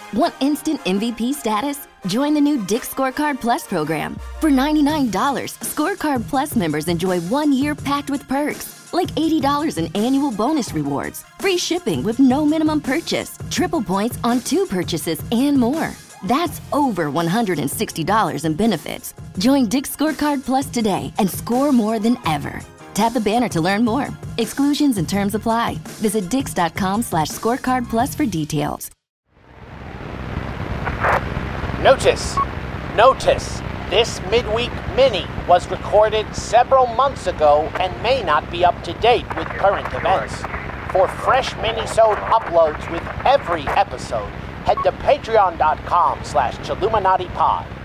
Want instant MVP status? Join the new Dick's Scorecard Plus program. For $99, Scorecard Plus members enjoy 1 year packed with perks, like $80 in annual bonus rewards, free shipping with no minimum purchase, triple points on 2 purchases, and more. That's over $160 in benefits. Join Dick's Scorecard Plus today and score more than ever. Tap the banner to learn more. Exclusions and terms apply. Visit dix.com/scorecard plus for details. Notice, this midweek mini was recorded several months ago and may not be up to date with current events. For fresh mini-sode uploads with every episode, head to patreon.com/Chilluminati Pod.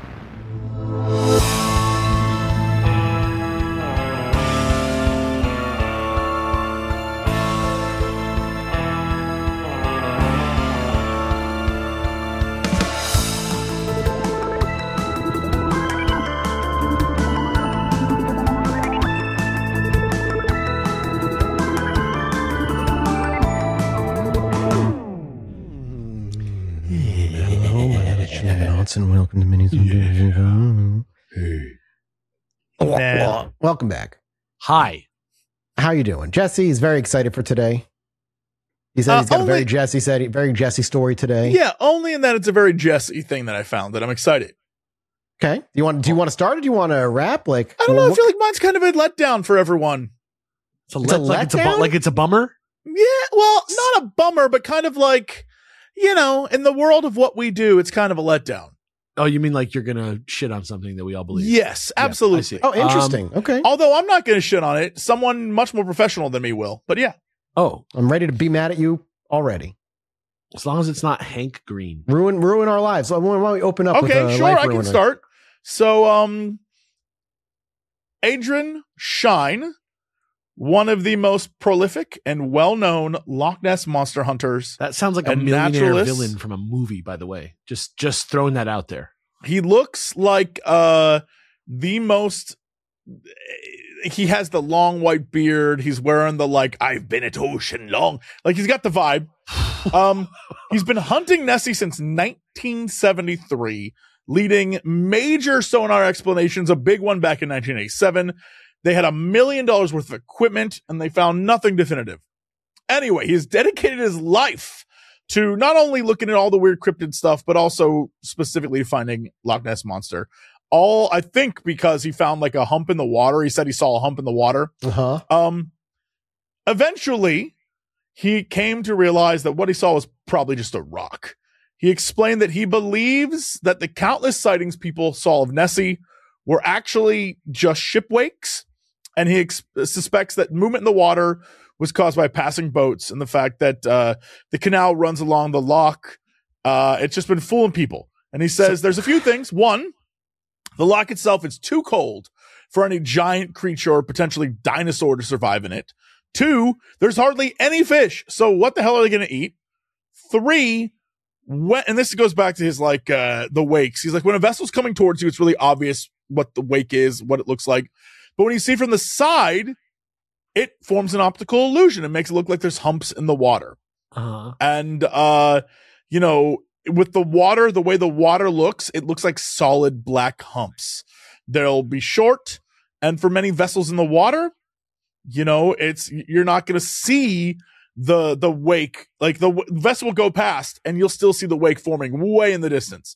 And welcome to Minis. Welcome back. Hi. How you doing? Jesse is very excited for today. He said he's got a very Jesse story today. Yeah, only in that it's a very Jesse thing that I found that I'm excited. Okay. Do you want to start or do you want to wrap? Like, I don't know. I feel like mine's kind of a letdown for everyone. It's a letdown? It's a bummer? Yeah, well, not a bummer, but kind of like, in the world of what we do, it's kind of a letdown. Oh, you mean like you're going to shit on something that we all believe? Yes, absolutely. Oh, interesting. Okay. Although I'm not going to shit on it. Someone much more professional than me will. But yeah. Oh. I'm ready to be mad at you already. As long as it's not Hank Green. Ruin our lives. Why don't we open up okay, with sure, I can start. So, Adrian Shine, one of the most prolific and well-known Loch Ness monster hunters. That sounds like a millionaire villain from a movie, by the way. Just throwing that out there. He looks like the most... He has the long white beard. He's wearing the, I've been at ocean long. He's got the vibe. He's been hunting Nessie since 1973, leading major sonar explanations, a big one back in 1987. They had $1 million worth of equipment, and they found nothing definitive. Anyway, he's dedicated his life to not only looking at all the weird cryptid stuff, but also specifically finding Loch Ness Monster. All, I think, because he found a hump in the water. He said he saw a hump in the water. Uh-huh. Eventually, he came to realize that what he saw was probably just a rock. He explained that he believes that the countless sightings people saw of Nessie were actually just ship wakes. And he suspects that movement in the water was caused by passing boats and the fact that the canal runs along the loch. It's just been fooling people. And he says there's a few things. One, the loch itself is too cold for any giant creature or potentially dinosaur to survive in it. Two, there's hardly any fish. So what the hell are they going to eat? Three, and this goes back to his the wakes. He's like, when a vessel's coming towards you, it's really obvious what the wake is, what it looks like. But when you see from the side, it forms an optical illusion. It makes it look like there's humps in the water. Uh-huh. And, with the water, the way the water looks, it looks like solid black humps. They'll be short. And for many vessels in the water, you're not going to see the wake. The vessel will go past and you'll still see the wake forming way in the distance.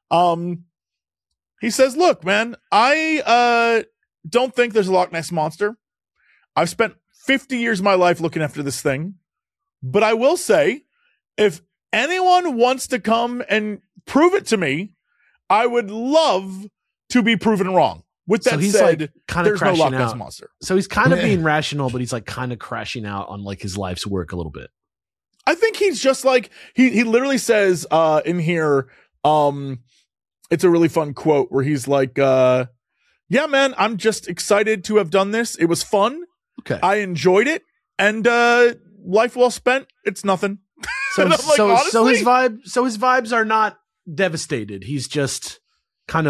He says, look, man, I don't think there's a Loch Ness Monster. I've spent 50 years of my life looking after this thing. But I will say, if anyone wants to come and prove it to me, I would love to be proven wrong. With that said, there's no Loch Ness Monster. So he's kind of being rational, but he's kind of crashing out on his life's work a little bit. I think he's just he literally says in here, it's a really fun quote where he's like, yeah, man, I'm just excited to have done this. It was fun. Okay. I enjoyed it. And life well spent. It's nothing. So his vibes are not devastated. He's just kind of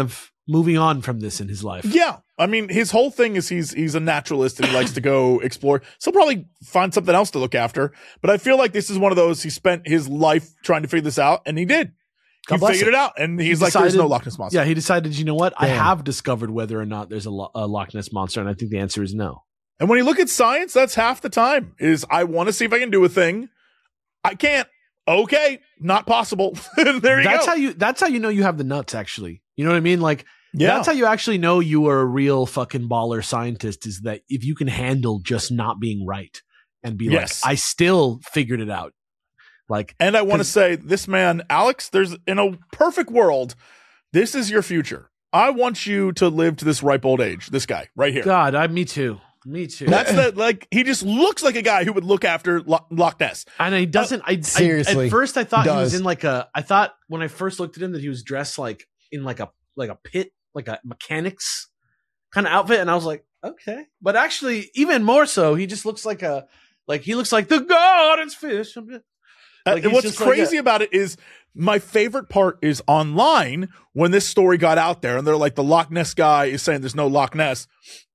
moving on from this in his life. Yeah. I mean, his whole thing is he's a naturalist and he likes to go explore. So he'll probably find something else to look after. But I feel like this is one of those, he spent his life trying to figure this out, and he did. He figured it out, and he's like, there's no Loch Ness Monster. Yeah, he decided, you know what? I have discovered whether or not there's a Loch Ness Monster, and I think the answer is no. And when you look at science, that's half the time, is I want to see if I can do a thing. I can't. Okay, not possible. There you go. That's how you know you have the nuts, actually. You know what I mean? Like, yeah. That's how you actually know you are a real fucking baller scientist, is that if you can handle just not being right and be like, I still figured it out. Like, and I want to say, this man, Alex, there's in a perfect world, this is your future. I want you to live to this ripe old age. This guy right here. God, me too. Me too. That's like, he just looks like a guy who would look after Loch Ness. And he doesn't. Seriously. At first, I thought he was in like I thought when I first looked at him that he was dressed like in like a pit, like a mechanics kind of outfit, and I was like, okay. But actually, even more so, he just looks like he looks like the Gordon's fish. Like, and what's crazy about it is, my favorite part is online when this story got out there, and they're like, the Loch Ness guy is saying there's no Loch Ness,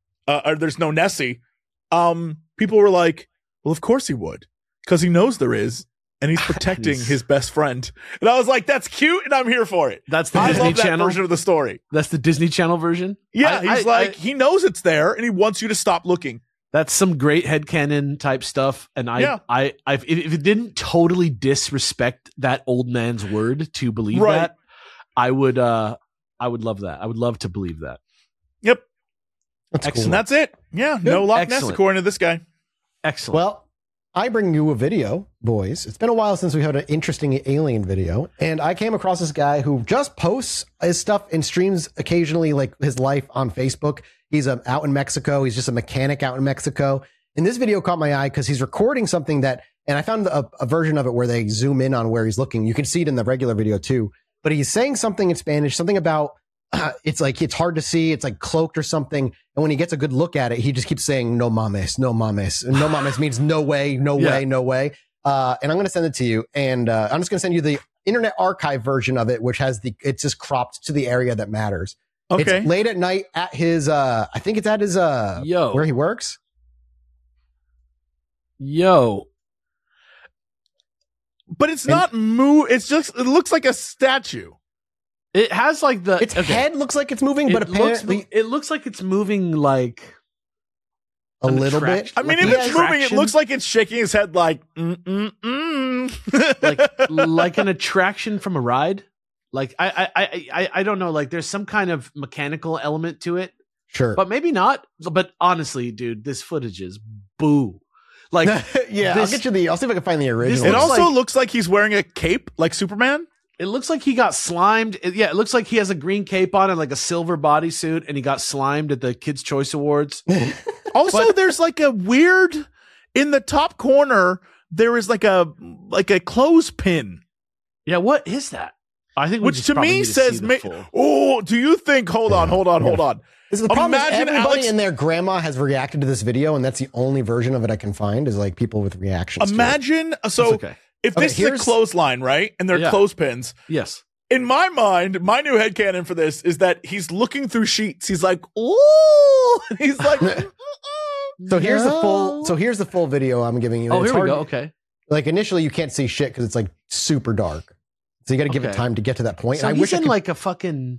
or there's no Nessie. People were like, well, of course he would, because he knows there is, and he's protecting his best friend. And I was like, that's cute, and I'm here for it. That's the Disney Channel version of the story. That's the Disney Channel version. Yeah, he knows it's there, and he wants you to stop looking. That's some great headcanon type stuff, and if it didn't totally disrespect that old man's word to believe that, I would love that. I would love to believe that. Yep, that's cool. And that's it. Yeah, no Loch Ness according to this guy. Excellent. Well, I bring you a video, boys. It's been a while since we had an interesting alien video, and I came across this guy who just posts his stuff and streams occasionally, like his life on Facebook. He's out in Mexico. He's just a mechanic out in Mexico. And this video caught my eye because he's recording something that, and I found a version of it where they zoom in on where he's looking. You can see it in the regular video too, but he's saying something in Spanish, something about, it's like, it's hard to see. It's like cloaked or something. And when he gets a good look at it, he just keeps saying, no mames, no mames. And no mames means no way, no way, no way. And I'm going to send it to you. And I'm just going to send you the Internet Archive version of it, which has it's just cropped to the area that matters. Okay. It's late at night at his, I think it's at his, where he works. But it's not it's just, it looks like a statue. It has like its head looks like it's moving, but apparently it looks like it's moving like a little bit. I mean, if it's moving, it looks like it's shaking his head like, like an attraction from a ride. Like I don't know. Like there's some kind of mechanical element to it. Sure, but maybe not. But honestly, dude, this footage is boo. Like, yeah, I'll get you I'll see if I can find the original. It also looks like he's wearing a cape, like Superman. It looks like he got slimed. Yeah, it looks like he has a green cape on and like a silver bodysuit, and he got slimed at the Kids' Choice Awards. Also, there's like a weird in the top corner. There is like a clothespin. Yeah, what is that? I think which to me says, "Oh, do you think?" Hold on. This is the problem. Everybody and their grandma has reacted to this video, and that's the only version of it I can find is like people with reactions. Imagine if this is a clothesline, right? And they're clothespins. Yes. In my mind, my new headcanon for this is that he's looking through sheets. He's like, "Ooh," he's like. So here's the full video I'm giving you. Oh, here we go. Okay. Like initially, you can't see shit because it's like super dark. So you got to give it time to get to that point. So I wish like a fucking,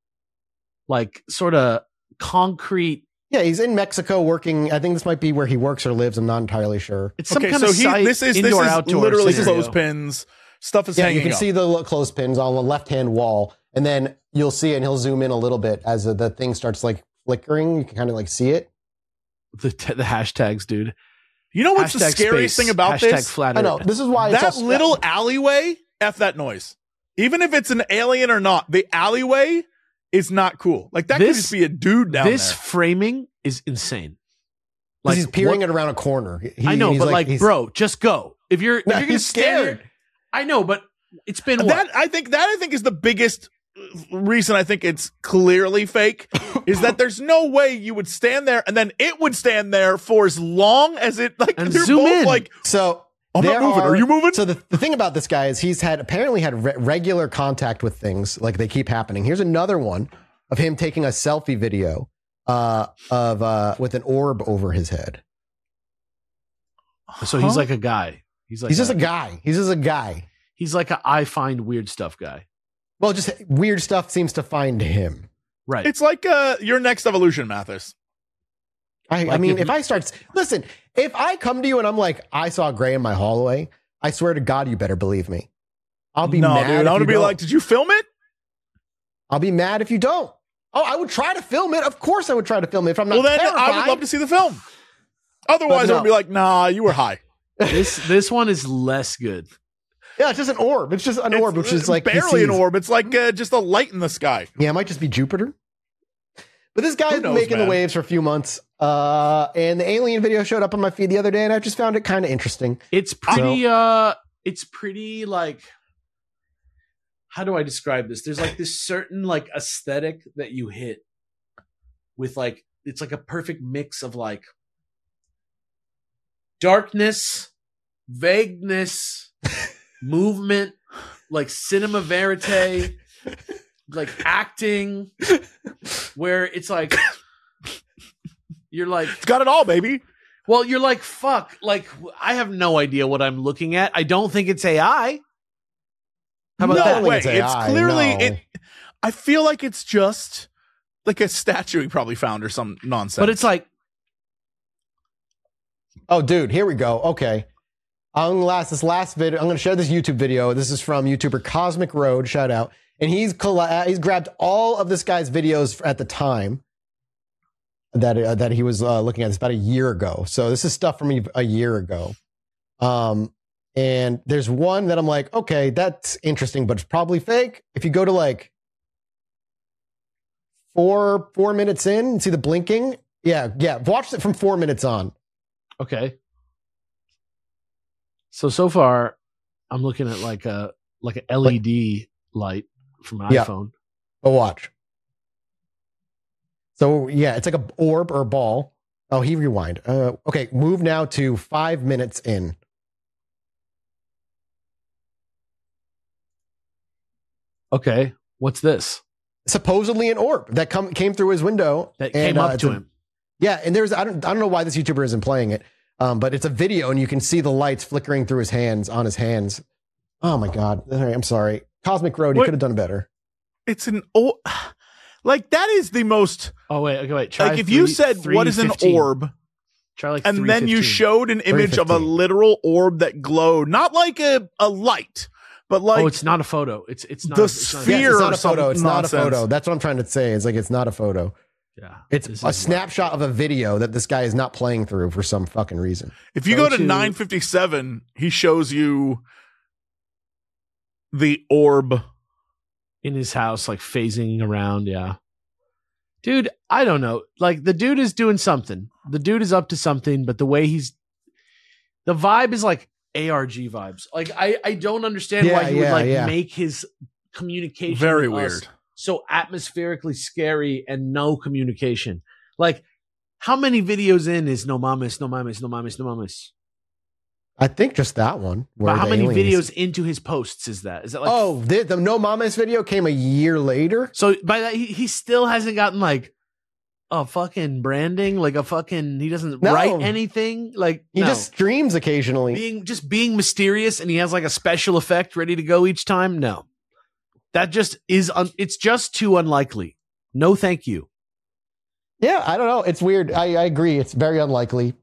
like sort of concrete. Yeah, he's in Mexico working. I think this might be where he works or lives. I'm not entirely sure. It's some kind of site, this is literally clothespins. Stuff is hanging. You can see the clothespins on the left-hand wall, and then you'll see it, and he'll zoom in a little bit as the thing starts like flickering. You can kind of like see it. The hashtags, dude. You know what's the scariest thing about this? Flat I know. This is why that little alleyway. F that noise. Even if it's an alien or not, the alleyway is not cool. Like that could just be a dude down there. This framing is insane. Like he's peering it around a corner. I know, but like, bro, just go. If you're getting scared, I know, but it's been that I think is the biggest reason I think it's clearly fake is that there's no way you would stand there and then it would stand there for as long as it like and zoom in. Like so. I'm not moving. Are you moving? So the thing about this guy is he's apparently had regular contact with things like they keep happening. Here's another one. of him taking a selfie video of with an orb over his head. So he's like a guy. He's just a guy. He's just a guy. He's like a I find weird stuff guy. Well, just weird stuff seems to find him. Right. It's like your next evolution, Mathis. I mean, if I come to you and I'm like, I saw Gray in my hallway, I swear to God, you better believe me. I'll be mad. Dude, I'm gonna be like, did you film it? I'll be mad if you don't. Oh, I would try to film it. Of course, I would try to film it if I'm not. Well, then terrified. I would love to see the film. Otherwise, I would be like, nah, you were high. This one is less good. Yeah, it's just an orb. It's just an orb, which is like barely an orb. It's like just a light in the sky. Yeah, it might just be Jupiter. But this guy's been making the waves for a few months. And the alien video showed up on my feed the other day, and I just found it kind of interesting. It's pretty. It's pretty like. How do I describe this? There's like this certain like aesthetic that you hit with like it's like a perfect mix of like darkness, vagueness, movement, like cinema verite, like acting, where it's like you're like it's got it all, baby. Well, you're like fuck, like I have no idea what I'm looking at. I don't think it's AI. How about that? Way. It's clearly it. I feel like it's just like a statue he probably found or some nonsense. But it's like, oh, dude, here we go. Okay, I'm gonna video. I'm gonna share this YouTube video. This is from YouTuber Cosmic Road. Shout out. And he's grabbed all of this guy's videos at the time that he was looking at. This about a year ago. So this is stuff from a year ago. And there's one that I'm like, okay, that's interesting, but it's probably fake. If you go to like four minutes in and see the blinking, yeah, watch it from 4 minutes on. Okay. So far, I'm looking at like a LED light from an iPhone. But watch. So yeah, it's like a orb or a ball. Oh, he rewind. Okay, move now to 5 minutes in. Okay, what's this? Supposedly an orb that came through his window. That came up to him. Yeah, and I don't know why this YouTuber isn't playing it, but it's a video and you can see the lights flickering through his hands. Oh my God! All right, I'm sorry, Cosmic Road. You could have done better. It's an like that is the most. Oh wait. Try like if you said what is an orb, try like and then you showed an image of a literal orb that glowed, not like a light. But like, it's not a photo. It's not the a sphere. It's not a photo. It's not a nonsense. photo. That's what I'm trying to say. It's like it's not a photo. Yeah, it's a snapshot of a video that this guy is not playing through for some fucking reason. If you go to 957, he shows you the orb in his house, like phasing around. Yeah, dude, I don't know. Like the dude is doing something. The dude is up to something, but the way the vibe is like ARG vibes. Like I don't understand why he would make his communication very weird, so atmospherically scary and no communication. Like how many videos in is no mames? I think just that one. But how many videos into his posts is that? Is that like the no mames video came a year later? So by that he still hasn't gotten like a fucking branding, like a fucking he doesn't write anything. Like he just streams occasionally. Being mysterious and he has like a special effect ready to go each time. No. That just is it's just too unlikely. No thank you. Yeah, I don't know. It's weird. I agree. It's very unlikely.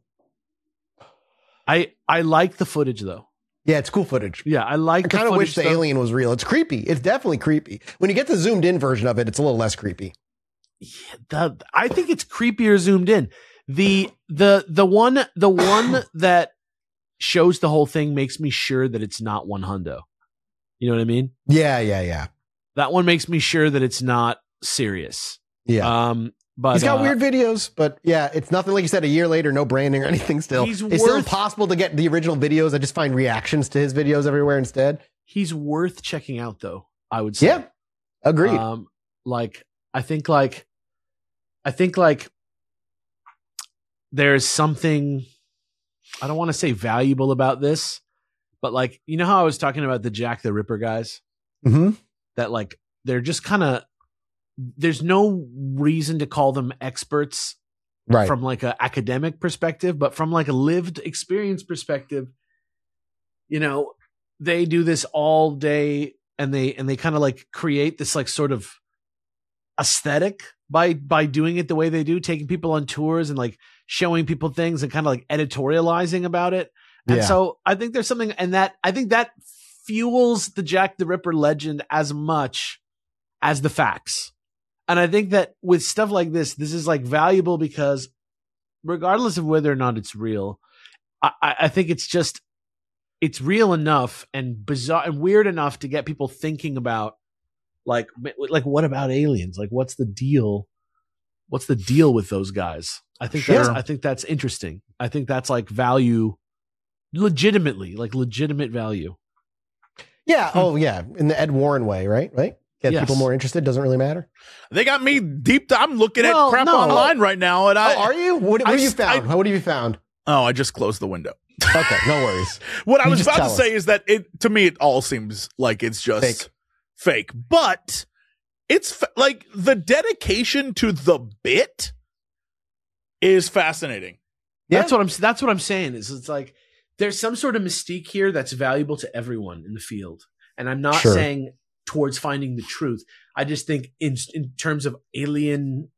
I like the footage though. Yeah, it's cool footage. Yeah, I kind of wish the alien was real. It's creepy. It's definitely creepy. When you get the zoomed in version of it, it's a little less creepy. Yeah, I think it's creepier zoomed in. The one that shows the whole thing makes me sure that it's not one hundo. You know what I mean? Yeah. That one makes me sure that it's not serious. Yeah. But he's got weird videos, but yeah, it's nothing like you said. A year later, no branding or anything. Still, it's still impossible to get the original videos. I just find reactions to his videos everywhere instead. He's worth checking out, though. I would say. Yeah, agreed. I think there's something, I don't want to say valuable about this, but like, you know how I was talking about the Jack the Ripper guys? Mm-hmm. That like, they're just kind of there's no reason to call them experts from like an academic perspective, but from like a lived experience perspective, you know, they do this all day and they kind of like create this like sort of aesthetic by doing it the way they do, taking people on tours and like showing people things and kind of like editorializing about it. And so I think there's something, and that I think that fuels the Jack the Ripper legend as much as the facts. And I think that with stuff like this is like valuable because regardless of whether or not it's real, I think it's real enough and bizarre and weird enough to get people thinking about like what about aliens? Like what's the deal? What's the deal with those guys? I think that's interesting. I think that's like value legitimate value. Yeah. Oh yeah. In the Ed Warren way, right? Get people more interested. Doesn't really matter. They got me deep. I'm looking at crap online right now. And are you? What have you found? What have you found? Oh, I just closed the window. Okay, no worries. What I was about to say is that to me, it all seems like it's just fake. But it's like the dedication to the bit is fascinating. Yeah. That's what I'm saying. It's like there's some sort of mystique here that's valuable to everyone in the field. And I'm not saying towards finding the truth. I just think in terms of alien,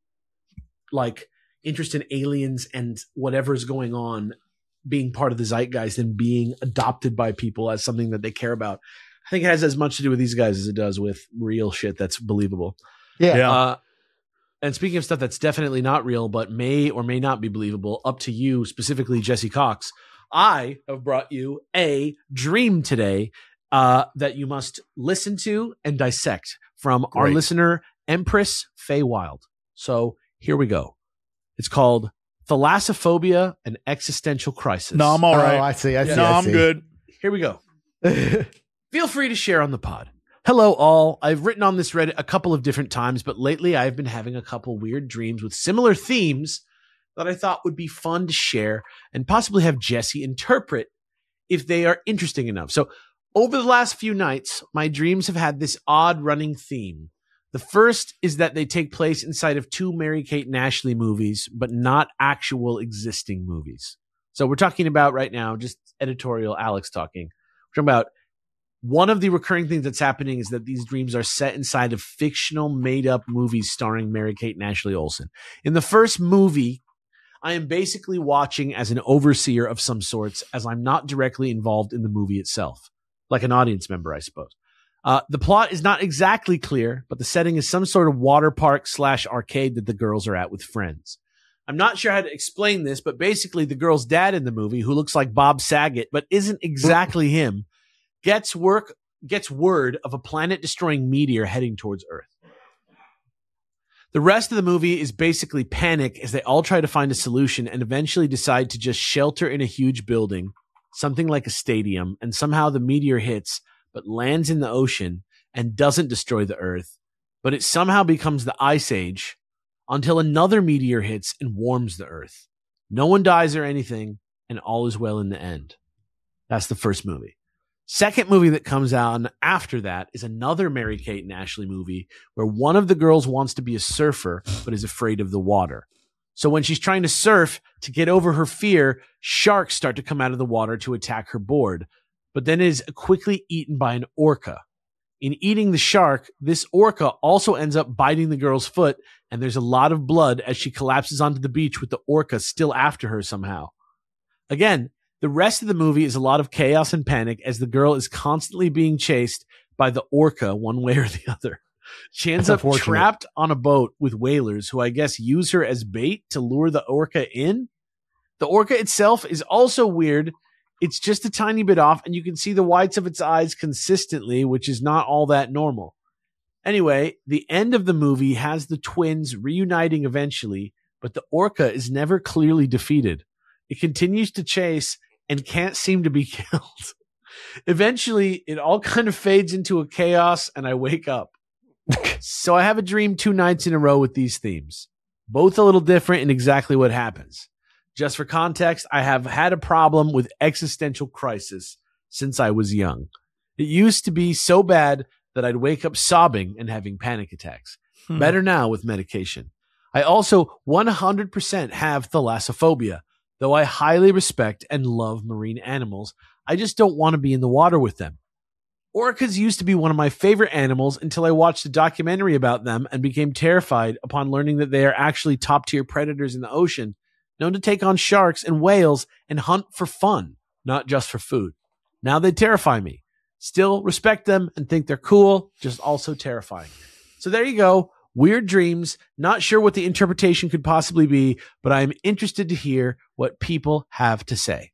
like interest in aliens and whatever's going on being part of the zeitgeist and being adopted by people as something that they care about. I think it has as much to do with these guys as it does with real shit that's believable. Yeah. And speaking of stuff that's definitely not real, but may or may not be believable, up to you, specifically Jesse Cox, I have brought you a dream today that you must listen to and dissect from our listener, Empress Feywild. So here we go. It's called Thalassophobia and Existential Crisis. No, I'm all right. I see. I'm good. Here we go. Feel free to share on the pod. Hello, all. I've written on this Reddit a couple of different times, but lately I've been having a couple weird dreams with similar themes that I thought would be fun to share and possibly have Jesse interpret if they are interesting enough. So over the last few nights, my dreams have had this odd running theme. The first is that they take place inside of two Mary-Kate and Ashley movies, but not actual existing movies. So we're talking about right now, just editorial Alex talking. We're talking about one of the recurring things that's happening is that these dreams are set inside of fictional made-up movies starring Mary-Kate and Ashley Olsen. In the first movie, I am basically watching as an overseer of some sorts, as I'm not directly involved in the movie itself, like an audience member, I suppose. The plot is not exactly clear, but the setting is some sort of water park / arcade that the girls are at with friends. I'm not sure how to explain this, but basically the girl's dad in the movie, who looks like Bob Saget, but isn't exactly him, gets word of a planet-destroying meteor heading towards Earth. The rest of the movie is basically panic as they all try to find a solution and eventually decide to just shelter in a huge building, something like a stadium, and somehow the meteor hits, but lands in the ocean and doesn't destroy the Earth, but it somehow becomes the Ice Age until another meteor hits and warms the Earth. No one dies or anything, and all is well in the end. That's the first movie. Second movie that comes out after that is another Mary-Kate and Ashley movie where one of the girls wants to be a surfer but is afraid of the water. So when she's trying to surf to get over her fear, sharks start to come out of the water to attack her board, but then is quickly eaten by an orca. In eating the shark, this orca also ends up biting the girl's foot, and there's a lot of blood as she collapses onto the beach with the orca still after her somehow. Again, the rest of the movie is a lot of chaos and panic as the girl is constantly being chased by the orca one way or the other. She ends up trapped on a boat with whalers who I guess use her as bait to lure the orca in. The orca itself is also weird. It's just a tiny bit off, and you can see the whites of its eyes consistently, which is not all that normal. Anyway, the end of the movie has the twins reuniting eventually, but the orca is never clearly defeated. It continues to chase and can't seem to be killed. Eventually, it all kind of fades into a chaos, and I wake up. So I have a dream 2 nights in a row with these themes, both a little different in exactly what happens. Just for context, I have had a problem with existential crisis since I was young. It used to be so bad that I'd wake up sobbing and having panic attacks. Better now with medication. I also 100% have thalassophobia, though I highly respect and love marine animals. I just don't want to be in the water with them. Orcas used to be one of my favorite animals until I watched a documentary about them and became terrified upon learning that they are actually top-tier predators in the ocean, known to take on sharks and whales and hunt for fun, not just for food. Now they terrify me. Still respect them and think they're cool, just also terrifying. So there you go. Weird dreams. Not sure what the interpretation could possibly be, but I am interested to hear what people have to say.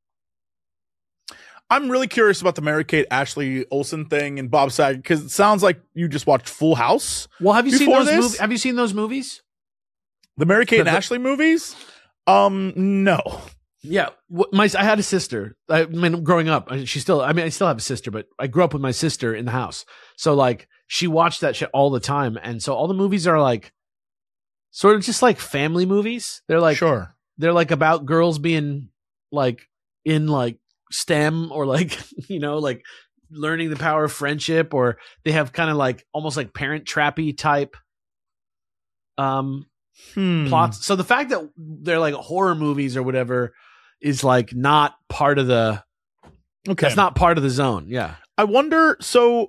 I'm really curious about the Mary-Kate Ashley Olsen thing and Bob Saget, because it sounds like you just watched Full House. Well, have you seen those movies? Have you seen those movies? The Mary-Kate and Ashley movies? No. Yeah, I had a sister. I mean, growing up, I still have a sister, but I grew up with my sister in the house. So like, she watched that shit all the time, and so all the movies are like, sort of just like family movies. They're like, sure, they're like about girls being like in like STEM or like, you know, like learning the power of friendship, or they have kind of like almost like Parent Trappy type plots. So the fact that they're like horror movies or whatever is like not part of the that's not part of the zone. Yeah. I wonder, so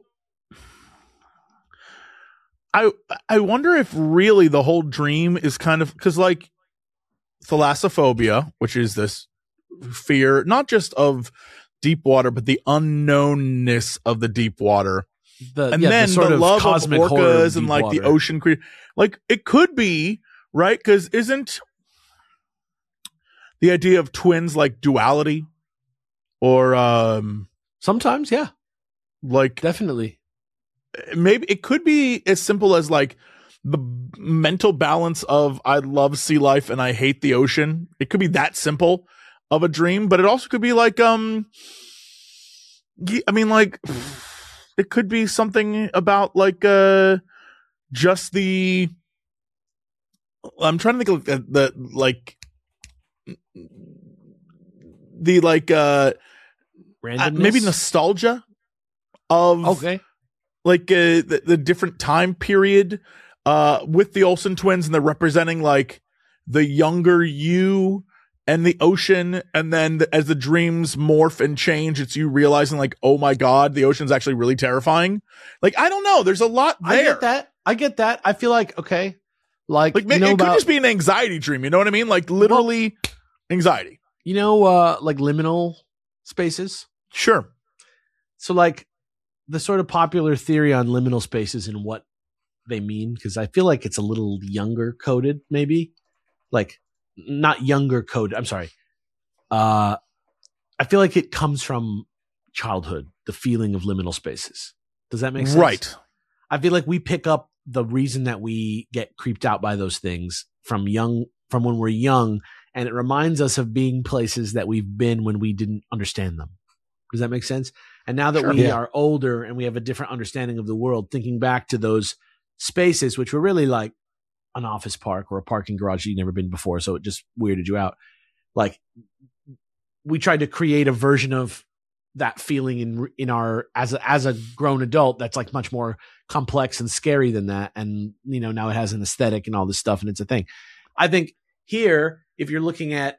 I wonder if really the whole dream is kind of, because like thalassophobia, which is this fear not just of deep water but the unknownness of the deep water, then the love of orcas and like water. The ocean like it could be right, because isn't the idea of twins like duality, or sometimes like definitely maybe it could be as simple as like the mental balance of I love sea life and I hate the ocean. It could be that simple of a dream, but it also could be like I mean, like it could be something about like just the, I'm trying to think of the like the like randomness? Maybe nostalgia of like the different time period with the Olsen twins, and they're representing like the younger you and the ocean, and then as the dreams morph and change, it's you realizing like, oh my god, the ocean's actually really terrifying. Like, I don't know, there's a lot there. I get that. I feel like like it could just be an anxiety dream, you know what I mean? Like literally anxiety. You know, like liminal spaces? Sure. So like the sort of popular theory on liminal spaces and what they mean, because I feel like it's a little younger coded, maybe. Like not younger coded, I'm sorry. I feel like it comes from childhood, the feeling of liminal spaces. Does that make sense? Right. I feel like we pick up the reason that we get creeped out by those things from when we're young, and it reminds us of being places that we've been when we didn't understand them. Does that make sense? And now that we are older and we have a different understanding of the world, thinking back to those spaces, which were really like an office park or a parking garage you'd never been before, so it just weirded you out. Like we tried to create a version of that feeling in our as a grown adult that's like much more complex and scary than that, and you know, now it has an aesthetic and all this stuff, and it's a thing. I think here, if you're looking at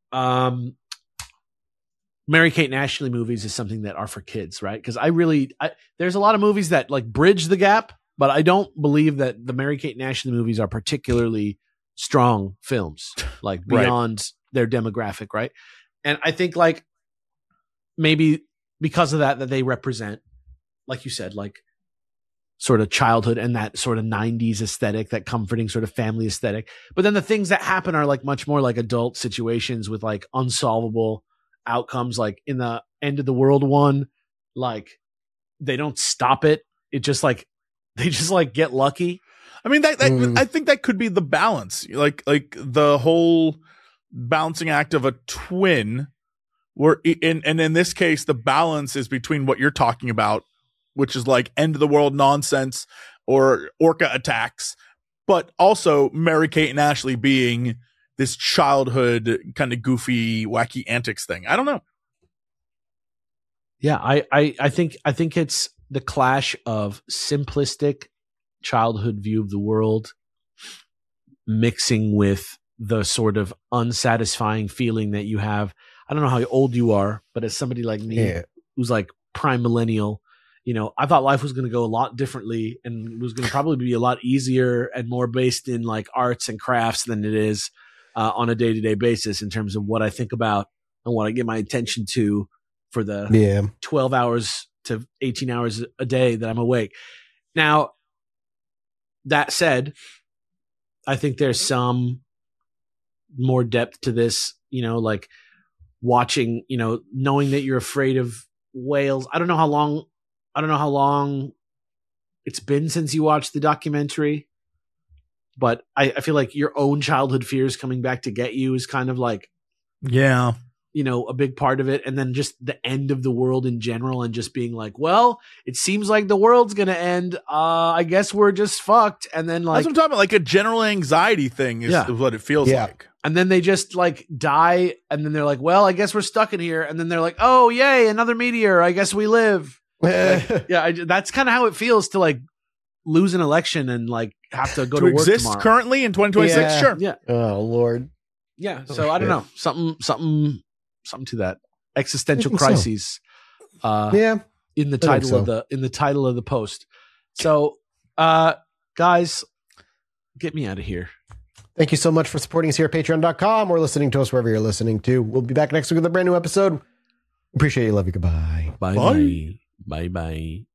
Mary-Kate and Ashley movies, is something that are for kids, right? Because there's a lot of movies that like bridge the gap, but I don't believe that the Mary-Kate and Ashley movies are particularly strong films, like beyond their demographic, right? And I think like maybe because of that they represent, like you said, like sort of childhood and that sort of 90s aesthetic, that comforting sort of family aesthetic. But then the things that happen are like much more like adult situations with like unsolvable outcomes. Like in the End of the World one, like they don't stop it. It just like, they just like get lucky. I mean, I think that could be the balance. Like the whole balancing act of a twin, where and in this case, the balance is between what you're talking about, which is like end of the world nonsense or orca attacks, but also Mary-Kate and Ashley being this childhood kind of goofy, wacky antics thing. I don't know. Yeah, I think it's the clash of simplistic childhood view of the world mixing with the sort of unsatisfying feeling that you have. I don't know how old you are, but as somebody like me who's like prime millennial, I thought life was going to go a lot differently and was going to probably be a lot easier and more based in like arts and crafts than it is on a day-to-day basis in terms of what I think about and what I give my attention to for the 12 hours to 18 hours a day that I'm awake. Now, that said, I think there's some more depth to this, like watching, knowing that you're afraid of whales. I don't know how long it's been since you watched the documentary, but I feel like your own childhood fears coming back to get you is kind of like, a big part of it. And then just the end of the world in general and just being like, well, it seems like the world's going to end. I guess we're just fucked. And then like, that's what I'm talking about. Like a general anxiety thing is what it feels like. And then they just like die. And then they're like, well, I guess we're stuck in here. And then they're like, oh, yay, another meteor. I guess we live. That's kind of how it feels to like lose an election and like have to go to work exist tomorrow. Currently in 2026. Sure. Yeah. Oh Lord. Yeah. So I don't know. Something to that existential crises. In the title of the post. So, guys, get me out of here. Thank you so much for supporting us here at patreon.com or listening to us wherever you're listening to. We'll be back next week with a brand new episode. Appreciate you. Love you. Goodbye. Bye. Bye. Bye.